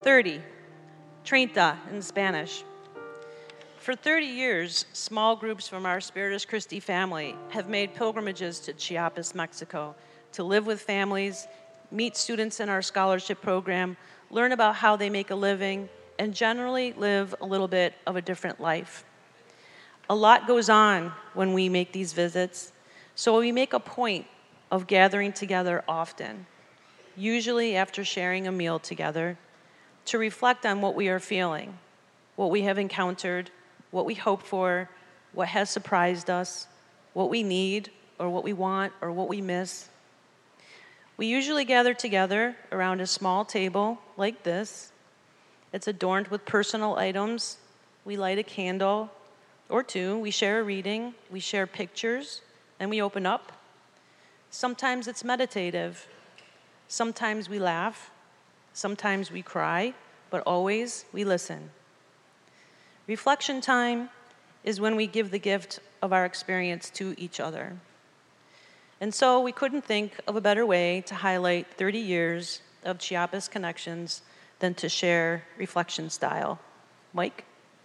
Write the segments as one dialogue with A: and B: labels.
A: 30, 30 in Spanish. For 30 years, small groups from our Spiritus Christi family have made pilgrimages to Chiapas, Mexico, to live with families, meet students in our scholarship program, learn about how they make a living, and generally live a little bit of a different life. A lot goes on when we make these visits, so we make a point of gathering together often, usually after sharing a meal together, to reflect on what we are feeling, what we have encountered, what we hope for, what has surprised us, what we need or what we want or what we miss. We usually gather together around a small table like this. It's adorned with personal items. We light a candle or two. We share a reading. We share pictures, and we open up. Sometimes it's meditative. Sometimes we laugh. Sometimes we cry, but always we listen. Reflection time is when we give the gift of our experience to each other. And so we couldn't think of a better way to highlight 30 years of Chiapas connections than to share reflection style. Mike?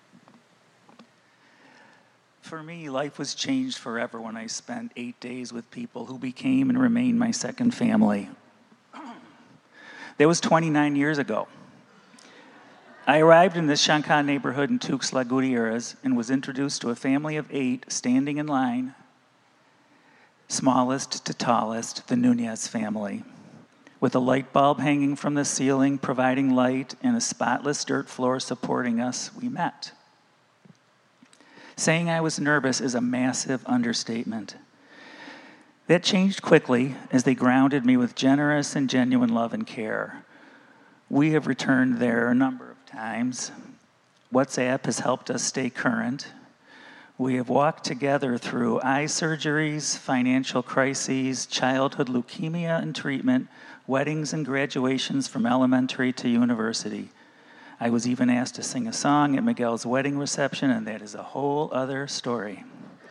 B: For me, life was changed forever when I spent 8 days with people who became and remain my second family. That was 29 years ago. I arrived in this Shankan neighborhood in Tuxtla Gutierrez and was introduced to a family of 8 standing in line, smallest to tallest, the Nunez family. With a light bulb hanging from the ceiling, providing light, and a spotless dirt floor supporting us, we met. Saying I was nervous is a massive understatement. That changed quickly as they grounded me with generous and genuine love and care. We have returned there a number of times. WhatsApp has helped us stay current. We have walked together through eye surgeries, financial crises, childhood leukemia and treatment, weddings and graduations from elementary to university. I was even asked to sing a song at Miguel's wedding reception, and that is a whole other story.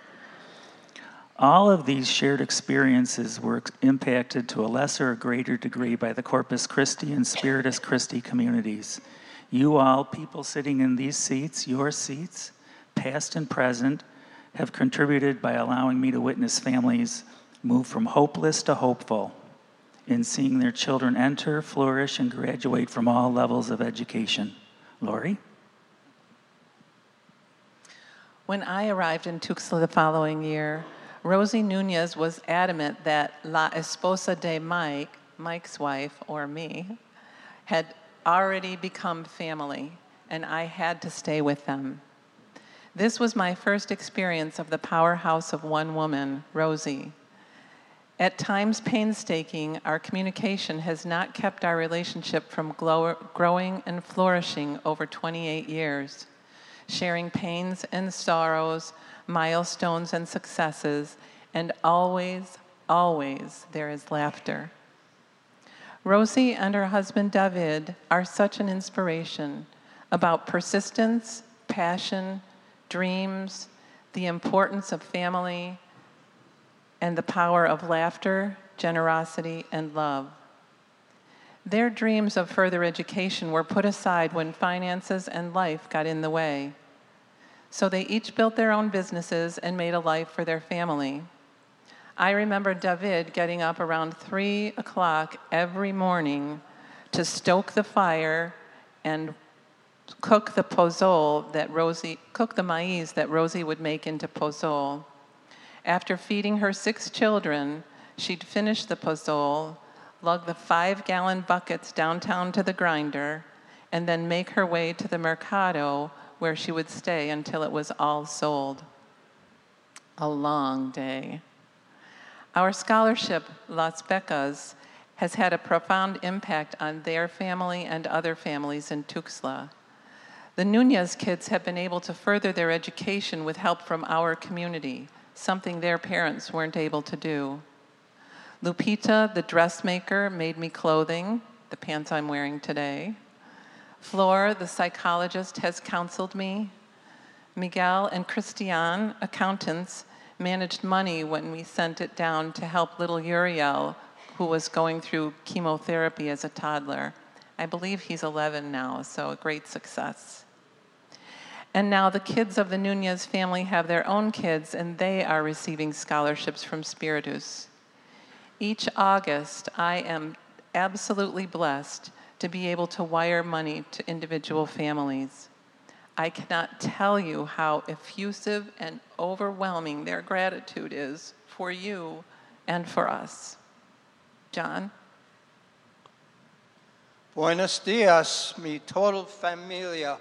B: All of these shared experiences were impacted to a lesser or greater degree by the Corpus Christi and Spiritus Christi communities. You all, people sitting in these seats, your seats, past and present, have contributed by allowing me to witness families move from hopeless to hopeful in seeing their children enter, flourish, and graduate from all levels of education. Lori?
C: When I arrived in Tuxtla the following year, Rosie Nunez was adamant that La Esposa de Mike, Mike's wife, or me, had already become family, and I had to stay with them. This was my first experience of the powerhouse of one woman, Rosie. At times painstaking, our communication has not kept our relationship from growing and flourishing over 28 years, sharing pains and sorrows, milestones and successes, and always, always there is laughter. Rosie and her husband David are such an inspiration about persistence, passion, dreams, the importance of family, and the power of laughter, generosity, and love. Their dreams of further education were put aside when finances and life got in the way. So they each built their own businesses and made a life for their family. I remember David getting up around 3 o'clock every morning to stoke the fire and cook the maize that Rosie would make into pozole. After feeding her 6 children, she'd finish the pozole, lug the 5-gallon buckets downtown to the grinder, and then make her way to the mercado where she would stay until it was all sold. A long day. Our scholarship, Las Becas, has had a profound impact on their family and other families in Tuxtla. The Nunez kids have been able to further their education with help from our community, something their parents weren't able to do. Lupita, the dressmaker, made me clothing, the pants I'm wearing today. Flor, the psychologist, has counseled me. Miguel and Christian, accountants, managed money when we sent it down to help little Uriel, who was going through chemotherapy as a toddler. I believe he's 11 now, so a great success. And now the kids of the Nunez family have their own kids, and they are receiving scholarships from Spiritus. Each August, I am absolutely blessed to be able to wire money to individual families. I cannot tell you how effusive and overwhelming their gratitude is for you and for us. John?
D: Buenos dias, mi total familia.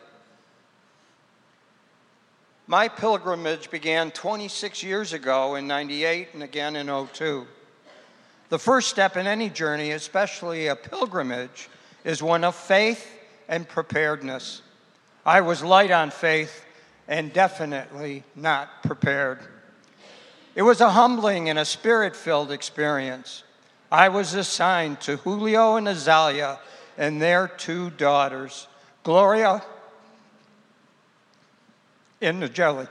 D: My pilgrimage began 26 years ago in 98 and again in 02. The first step in any journey, especially a pilgrimage, is one of faith and preparedness. I was light on faith and definitely not prepared. It was a humbling and a spirit-filled experience. I was assigned to Julio and Azalia and their 2 daughters, Gloria and Nigeli.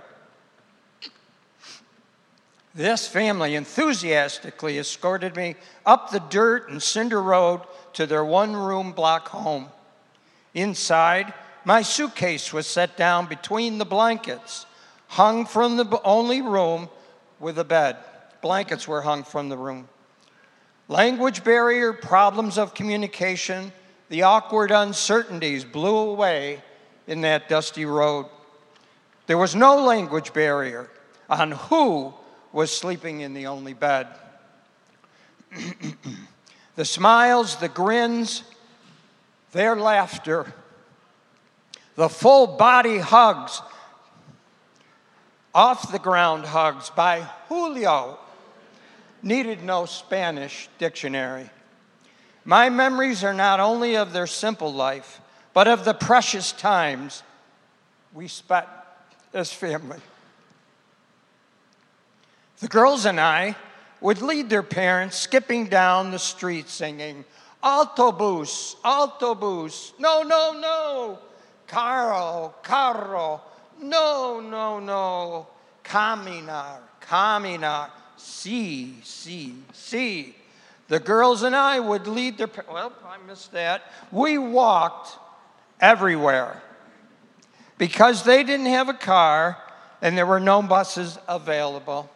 D: This family enthusiastically escorted me up the dirt and cinder road to their 1-room block home. Inside, my suitcase was set down between the blankets, hung from the only room with a bed. Blankets were hung from the room. Language barrier, problems of communication, the awkward uncertainties blew away in that dusty road. There was no language barrier on who was sleeping in the only bed. The smiles, the grins, their laughter, the full body hugs, off the ground hugs by Julio needed no Spanish dictionary. My memories are not only of their simple life, but of the precious times we spent as family. The girls and I would lead their parents skipping down the street singing, "Autobus, autobus, no, no, no, carro, carro, no, no, no, caminar, caminar, sí, sí, sí." The girls and I would lead their, well, I missed that. We walked everywhere because they didn't have a car and there were no buses available.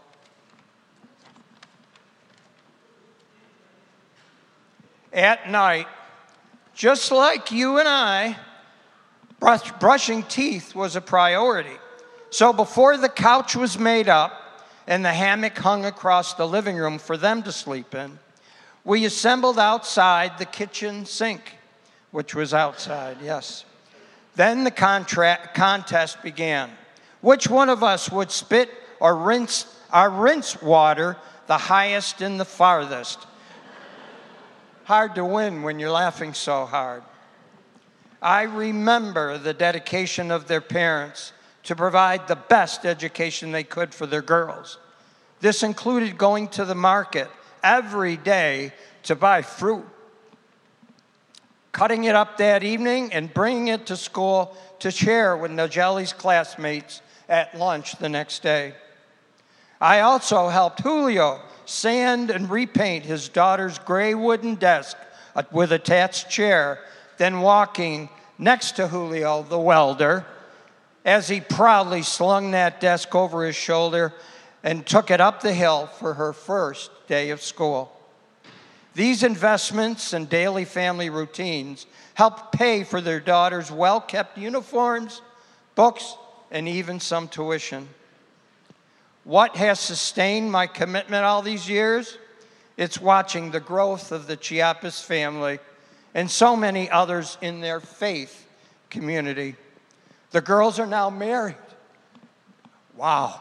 D: At night, just like you and I, brushing teeth was a priority. So before the couch was made up and the hammock hung across the living room for them to sleep in, we assembled outside the kitchen sink, which was outside, yes. Then the contest began. Which one of us would spit or rinse our rinse water the highest and the farthest? Hard to win when you're laughing so hard. I remember the dedication of their parents to provide the best education they could for their girls. This included going to the market every day to buy fruit, cutting it up that evening and bringing it to school to share with Nigeli's classmates at lunch the next day. I also helped Julio sand and repaint his daughter's gray wooden desk with attached chair, then walking next to Julio, the welder, as he proudly slung that desk over his shoulder and took it up the hill for her first day of school. These investments and daily family routines helped pay for their daughter's well-kept uniforms, books, and even some tuition. What has sustained my commitment all these years? It's watching the growth of the Chiapas family and so many others in their faith community. The girls are now married. Wow.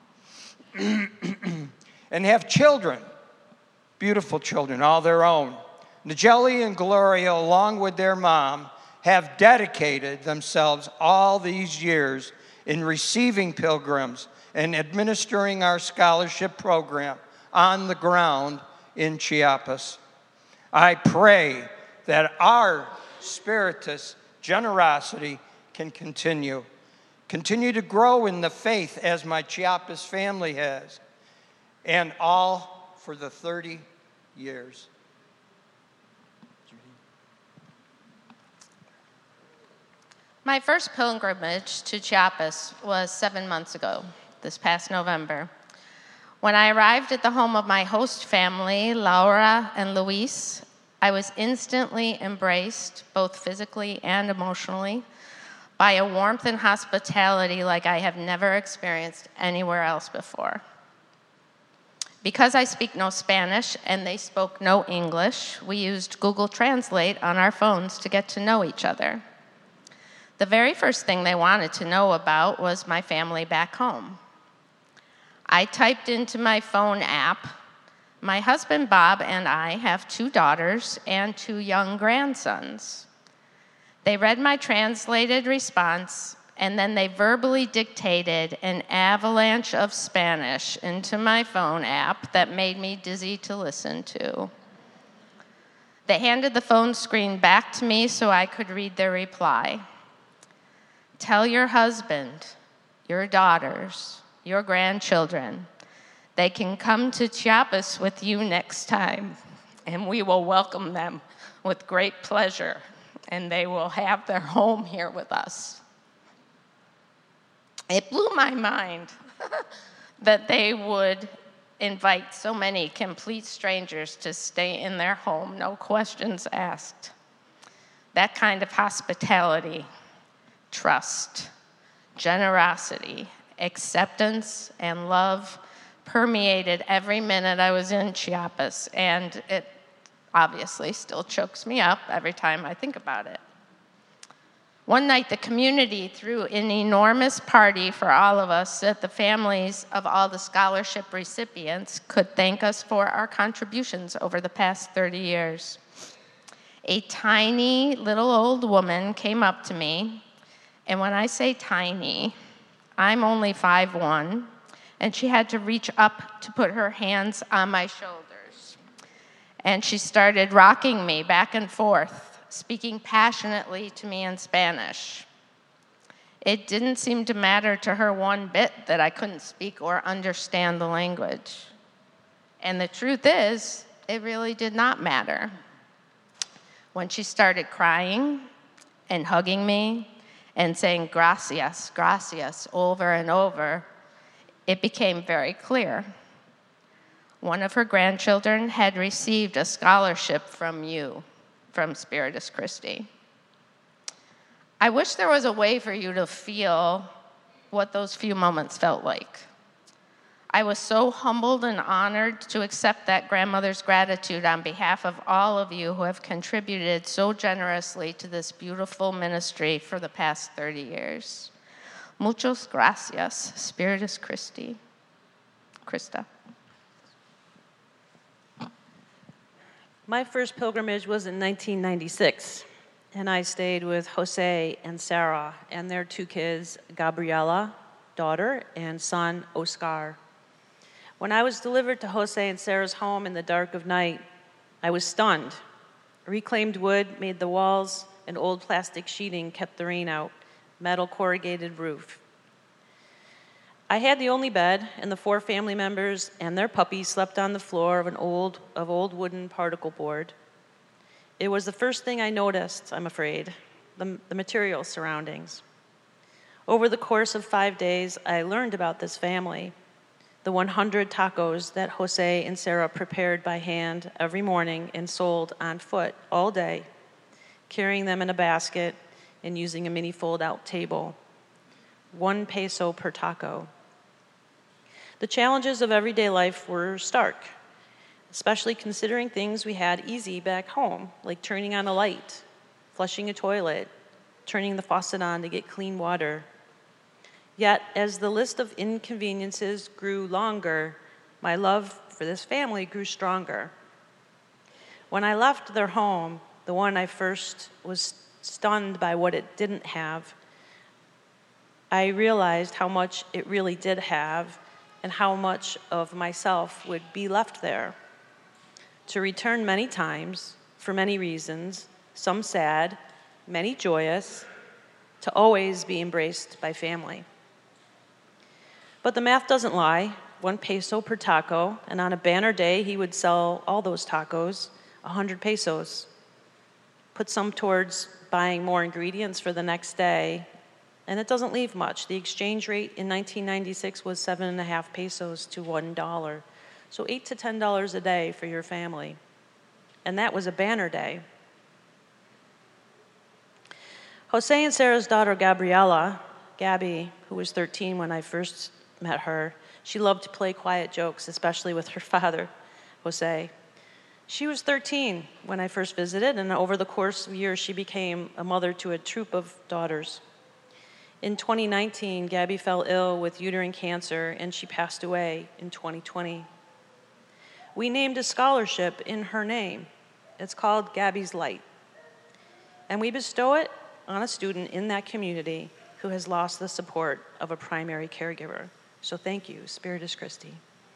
D: And have children, beautiful children, all their own. Nigeli and Gloria, along with their mom, have dedicated themselves all these years in receiving pilgrims and administering our scholarship program on the ground in Chiapas. I pray that our Spiritus generosity can continue to grow in the faith as my Chiapas family has, and all for the 30 years.
E: My first pilgrimage to Chiapas was 7 months ago, this past November. When I arrived at the home of my host family, Laura and Luis, I was instantly embraced, both physically and emotionally, by a warmth and hospitality like I have never experienced anywhere else before. Because I speak no Spanish and they spoke no English, we used Google Translate on our phones to get to know each other. The very first thing they wanted to know about was my family back home. I typed into my phone app, "My husband Bob and I have 2 daughters and 2 young grandsons." They read my translated response, and then they verbally dictated an avalanche of Spanish into my phone app that made me dizzy to listen to. They handed the phone screen back to me so I could read their reply. "Tell your husband, your daughters, your grandchildren, they can come to Chiapas with you next time, and we will welcome them with great pleasure, and they will have their home here with us." It blew my mind that they would invite so many complete strangers to stay in their home, no questions asked. That kind of hospitality, trust, generosity, acceptance, and love permeated every minute I was in Chiapas, and it obviously still chokes me up every time I think about it. One night, the community threw an enormous party for all of us so that the families of all the scholarship recipients could thank us for our contributions over the past 30 years. A tiny little old woman came up to me, and when I say tiny, I'm only 5'1", and she had to reach up to put her hands on my shoulders. And she started rocking me back and forth, speaking passionately to me in Spanish. It didn't seem to matter to her one bit that I couldn't speak or understand the language. And the truth is, it really did not matter. When she started crying and hugging me and saying gracias, gracias over and over, it became very clear. One of her grandchildren had received a scholarship from you, from Spiritus Christi. I wish there was a way for you to feel what those few moments felt like. I was so humbled and honored to accept that grandmother's gratitude on behalf of all of you who have contributed so generously to this beautiful ministry for the past 30 years. Muchas gracias, Spiritus Christi. Krista.
A: My first pilgrimage was in 1996, and I stayed with Jose and Sarah and their 2 kids, Gabriela, daughter, and son, Oscar. When I was delivered to Jose and Sarah's home in the dark of night, I was stunned. Reclaimed wood made the walls, and old plastic sheeting kept the rain out, metal corrugated roof. I had the only bed, and the 4 family members and their puppies slept on the floor of old wooden particle board. It was the first thing I noticed, I'm afraid, the material surroundings. Over the course of 5 days, I learned about this family, the 100 tacos that Jose and Sarah prepared by hand every morning and sold on foot all day, carrying them in a basket and using a mini fold-out table. 1 peso per taco. The challenges of everyday life were stark, especially considering things we had easy back home, like turning on a light, flushing a toilet, turning the faucet on to get clean water. Yet, as the list of inconveniences grew longer, my love for this family grew stronger. When I left their home, the one I first was stunned by what it didn't have, I realized how much it really did have and how much of myself would be left there. To return many times, for many reasons, some sad, many joyous, to always be embraced by family. But the math doesn't lie. 1 peso per taco, and on a banner day, he would sell all those tacos, 100 pesos. Put some towards buying more ingredients for the next day, and it doesn't leave much. The exchange rate in 1996 was 7.5 pesos to $1. So $8 to $10 a day for your family. And that was a banner day. Jose and Sarah's daughter, Gabriela, Gabby, who was 13 when I first met her, she loved to play quiet jokes, especially with her father, Jose. She was 13 when I first visited, and over the course of years, she became a mother to a troop of daughters. In 2019, Gabby fell ill with uterine cancer, and she passed away in 2020. We named a scholarship in her name. It's called Gabby's Light. And we bestow it on a student in that community who has lost the support of a primary caregiver. So thank you, Spiritus Christi.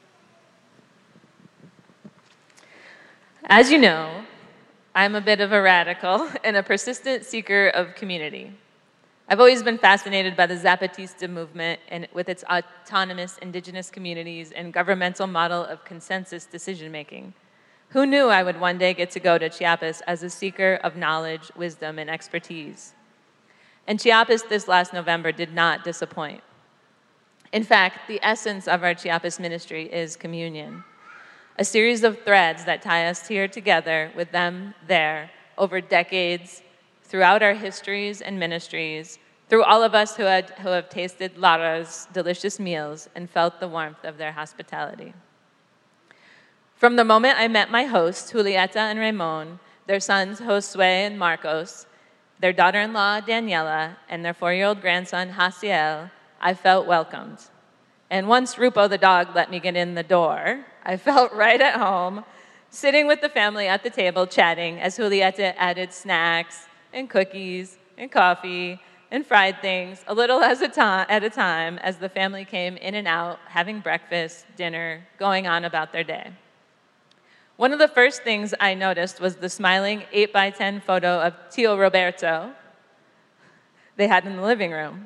F: As you know, I'm a bit of a radical and a persistent seeker of community. I've always been fascinated by the Zapatista movement and with its autonomous indigenous communities and governmental model of consensus decision-making. Who knew I would one day get to go to Chiapas as a seeker of knowledge, wisdom, and expertise? And Chiapas this last November did not disappoint. In fact, the essence of our Chiapas ministry is communion, a series of threads that tie us here together with them there over decades, throughout our histories and ministries, through all of us who have tasted Lara's delicious meals and felt the warmth of their hospitality. From the moment I met my hosts, Julieta and Ramon, their sons Josue and Marcos, their daughter-in-law Daniela, and their 4-year-old grandson Hasiel, I felt welcomed. And once Rupo the dog let me get in the door, I felt right at home, sitting with the family at the table chatting as Julieta added snacks and cookies and coffee and fried things a little at a time as the family came in and out, having breakfast, dinner, going on about their day. One of the first things I noticed was the smiling 8x10 photo of Tio Roberto they had in the living room.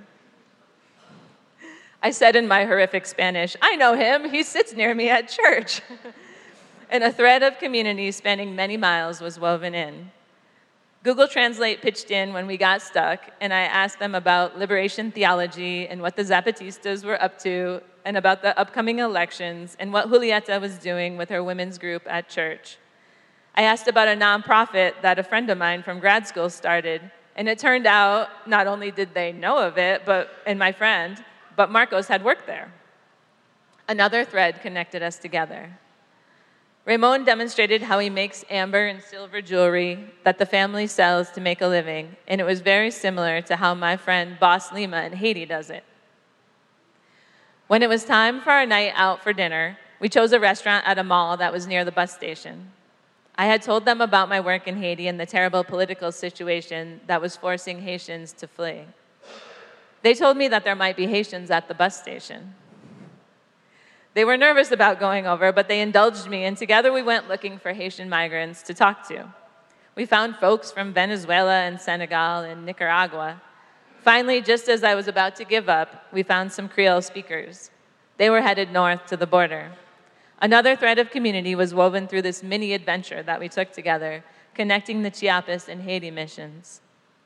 F: I said in my horrific Spanish, "I know him, he sits near me at church." And a thread of community spanning many miles was woven in. Google Translate pitched in when we got stuck, and I asked them about liberation theology and what the Zapatistas were up to, and about the upcoming elections, and what Julieta was doing with her women's group at church. I asked about a nonprofit that a friend of mine from grad school started, and it turned out not only did they know of it, and my friend, but Marcos had worked there. Another thread connected us together. Ramon demonstrated how he makes amber and silver jewelry that the family sells to make a living, and it was very similar to how my friend Boss Lima in Haiti does it. When it was time for our night out for dinner, we chose a restaurant at a mall that was near the bus station. I had told them about my work in Haiti and the terrible political situation that was forcing Haitians to flee. They told me that there might be Haitians at the bus station. They were nervous about going over, but they indulged me, and together we went looking for Haitian migrants to talk to. We found folks from Venezuela and Senegal and Nicaragua. Finally, just as I was about to give up, we found some Creole speakers. They were headed north to the border. Another thread of community was woven through this mini adventure that we took together, connecting the Chiapas and Haiti missions.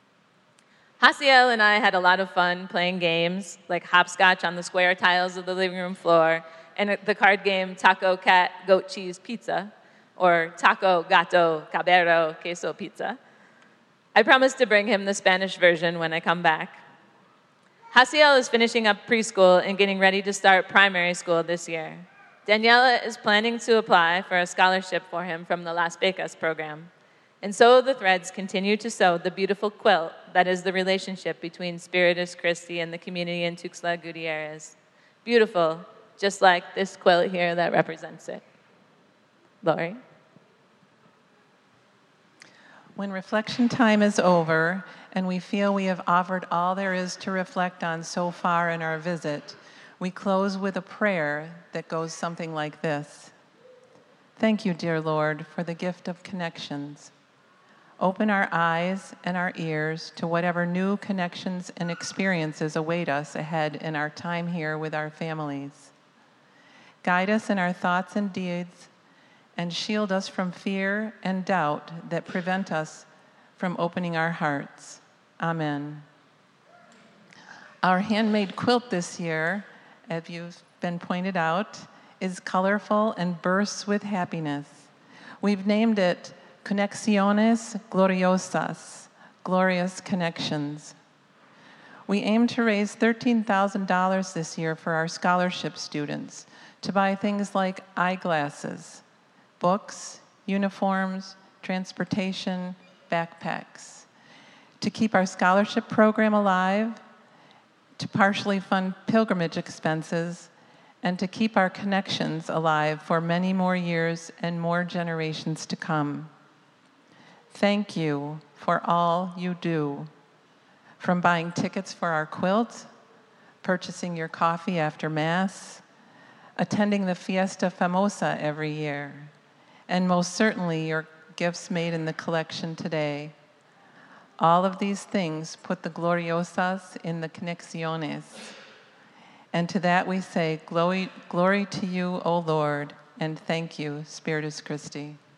F: Hasiel and I had a lot of fun playing games like hopscotch on the square tiles of the living room floor and the card game Taco, Cat, Goat, Cheese, Pizza, or Taco, Gato, Cabero, Queso, Pizza. I promised to bring him the Spanish version when I come back. Hasiel is finishing up preschool and getting ready to start primary school this year. Daniela is planning to apply for a scholarship for him from the Las Becas program. And so the threads continue to sew the beautiful quilt that is the relationship between Spiritus Christi and the community in Tuxtla Gutierrez. Beautiful, just like this quilt here that represents it. Lori?
C: When reflection time is over and we feel we have offered all there is to reflect on so far in our visit, we close with a prayer that goes something like this. Thank you, dear Lord, for the gift of connections. Open our eyes and our ears to whatever new connections and experiences await us ahead in our time here with our families. Guide us in our thoughts and deeds, and shield us from fear and doubt that prevent us from opening our hearts. Amen. Our handmade quilt this year, as you've been pointed out, is colorful and bursts with happiness. We've named it Conexiones Gloriosas, glorious connections. We aim to raise $13,000 this year for our scholarship students to buy things like eyeglasses, books, uniforms, transportation, backpacks, to keep our scholarship program alive, to partially fund pilgrimage expenses, and to keep our connections alive for many more years and more generations to come. Thank you for all you do, from buying tickets for our quilt, purchasing your coffee after Mass, attending the Fiesta Famosa every year, and most certainly your gifts made in the collection today. All of these things put the Gloriosas in the Conexiones. And to that we say, glory to you, O Lord, and thank you, Spiritus Christi.